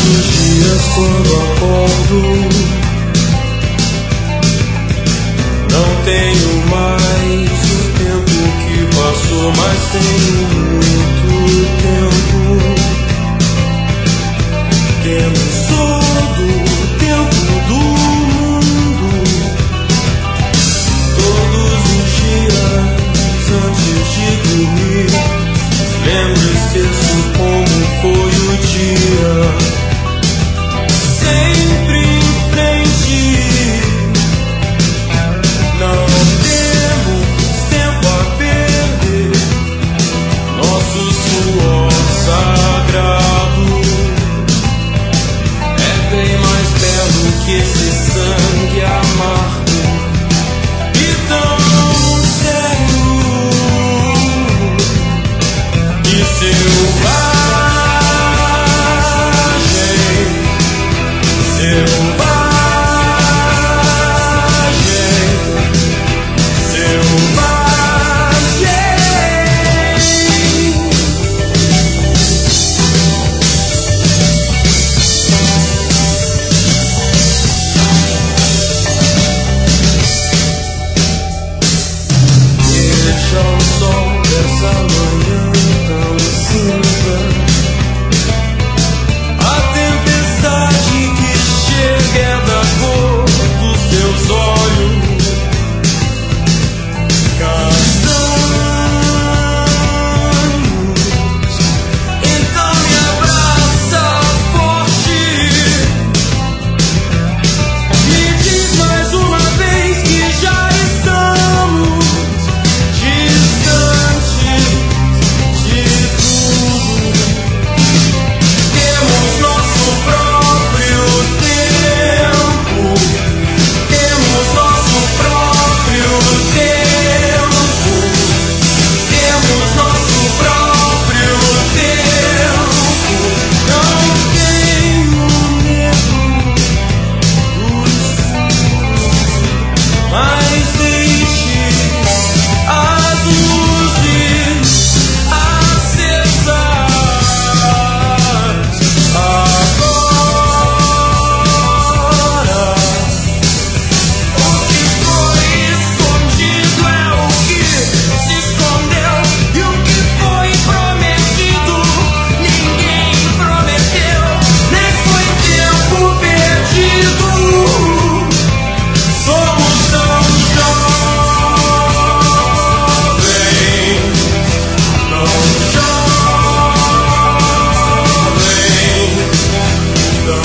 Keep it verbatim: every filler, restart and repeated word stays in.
os dias quando acordo, não tenho mais o tempo que passou, mas tenho muito tempo. Temos todo o tempo do mundo. Todos os dias antes de dormir, lembro e esqueço como foi o dia. Sempre em frente, não temos tempo a perder. Nosso suor sagrado é bem mais belo que esse sangue amargo e tão sério e selvagem, selvagem, deixa o sol dessa manhã tão cinza, a tempestade que chega é da cor dos teus olhos castanhos. Então me abraça forte, me diz mais uma vez que já estamos distantes de tudo. Temos nosso próprio tempo, temos nosso próprio tempo, temos nosso próprio tempo. Não tenho medo do escuro, mas deixe as luzes acesas agora. O que foi escondido é o que se escondeu, e o que foi prometido ninguém prometeu, nem foi tempo perdido. Somos tão jovens, tão jovens, tão